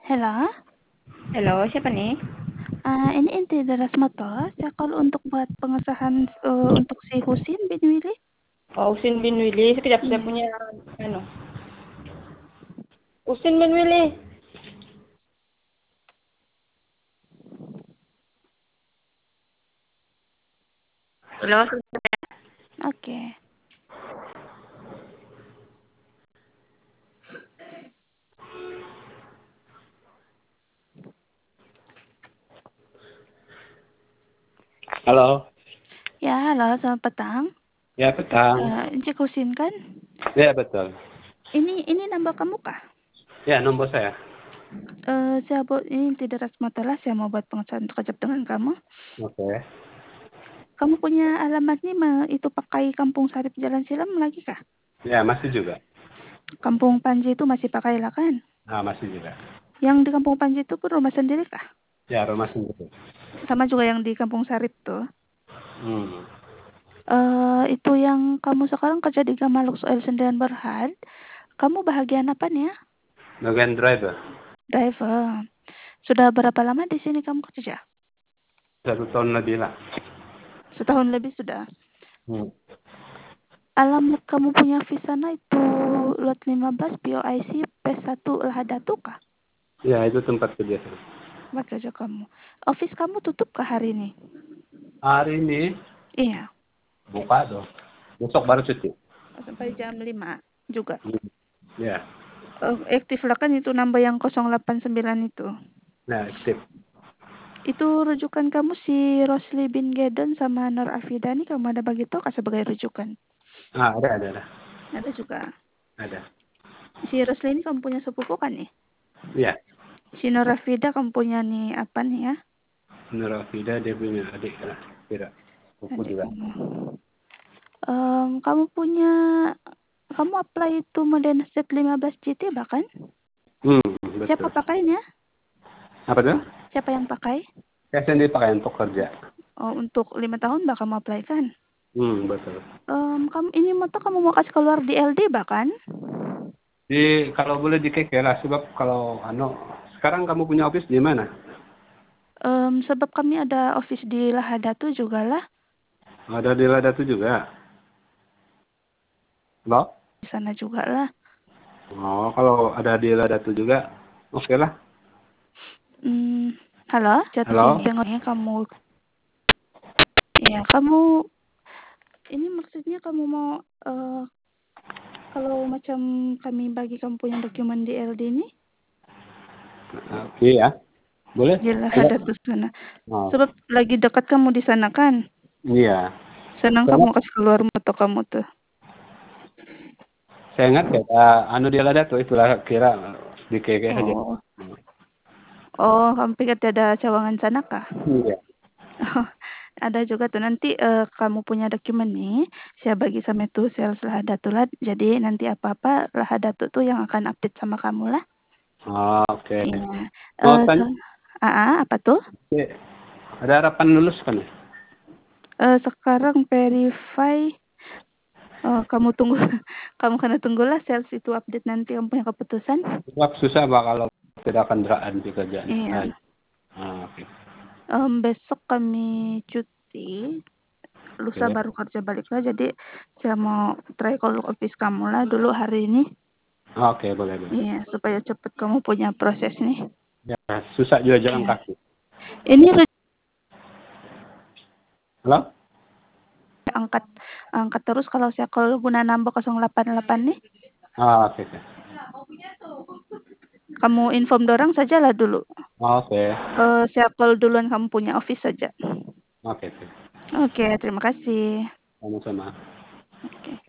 Halo, Halo, siapa nih? ini inti dari Motor. Saya call untuk buat pengesahan untuk si Husin bin Willy. Oh, Usin bin Willy. Sekejap, saya Iya. punya anu. Usin bin Willy. Halo. Oke. Halo. Ya, halo, selamat petang. Ya, petang. Cik Husin kan? Ya, betul. Ini nambah kamu kah? Ya, nomor saya. Saya buat ini tidak Motor lah. Saya mau buat pengesahan untuk kecap dengan kamu. Oke. Kamu punya alamatnya itu pakai Kampung Sarip Jalan Silam lagi kah? Ya, masih juga. Kampung Panji itu masih pakai lah kan? Ah, masih juga. Yang di Kampung Panji itu pun rumah sendiri kah? Ya, rumah sendiri. Sama juga yang di Kampung Sarip tuh. Hmm. Itu yang kamu sekarang kerja di Gamalux Oil Sendirian Berhad. Kamu bahagian apa nih ya? Bagian driver. Driver. Sudah berapa lama di sini kamu kerja? 1 tahun lebih lah. Setahun lebih sudah. Hmm. Alamat kamu punya Visana itu lot 15 POIC P1 Lahadatu kah? Ya, itu tempat kerja saya. Tempat kerja kamu. Office kamu tutup kah hari ini? Hari ini Iya. buka dong. Besok baru cuti. Sampai jam 5 juga. Hmm. Ya. Aktif lah kan itu nambah yang 089 itu. Nah, aktif. Itu rujukan kamu si Rosli bin Gedon sama Nur Afida nih kamu ada bagi tau kah sebagai rujukan? Ah, ada. Ada juga. Ada. Si Rosli ini kamu punya sepupu kan nih? Ya. Si Nur Afida kamu punya nih apa nih ya? Nur Afida dia punya adik lah. Kira. Buku Adik juga. kamu. Kamu apply itu Modern Step 15 GT bahkan? Siapa Betul. pakainya? Apa tuh? Siapa yang pakai? Saya sendiri pakai untuk kerja. Oh, untuk 5 tahun bakal kamu apply kan? Betul. Kamu ini motor kamu mau kasih keluar di LD bahkan? Kalau boleh dikeke lah, sebab kalau sekarang kamu punya office di mana? Sebab kami ada office di Lahadatu juga lah. Ada di Ladatu juga. Halo? Di sana juga lah. Oh, kalau ada di Ladatu juga, oke lah. Halo, jatuh Halo? sini dengarnya kamu. Ya, kamu ini maksudnya kamu mau kalau macam kami bagi kamu punya dokumen di LD ini? Oke ya, boleh? Jelas Iya. ada tuh sana. Oh, Sebab lagi dekat kamu di sana kan. iya. Senang Saya ingat, kamu kasih keluar motor kamu tuh. saya ingat di Ladatu itulah kira di keke aja. Oh, oh, kamu pikir ada cawangan sana kah? Iya. Ada juga tuh nanti kamu punya dokumen nih. Saya bagi sama tuh sales Lahadatu lah. Jadi nanti apa-apa Lahadatu tuh yang akan update sama kamu lah. Oh, oke. Iya. Mau tanya, Apa tuh? ada harapan lulus kan ya? Sekarang verify. Kamu tunggu, kamu kena tunggulah sales itu update nanti kamu punya keputusan. Sebab susah pak kalau tidak kendaraan di kerjaan. Iya. Oke. Besok kami cuti. Lusa Oke. baru kerja balik lah. Jadi saya mau try call office kamu lah dulu hari ini. Oke, boleh. Iya, supaya cepet kamu punya proses nih. Ya, susah juga jalan Iya. kaki. Ini Halo? angkat angkat terus kalau saya call guna nambah 088 nih. Oke. Kamu inform dorang sajalah dulu. Oke. Saya call duluan kamu punya office saja. Oke. Oke, terima kasih. Sama-sama. Oke.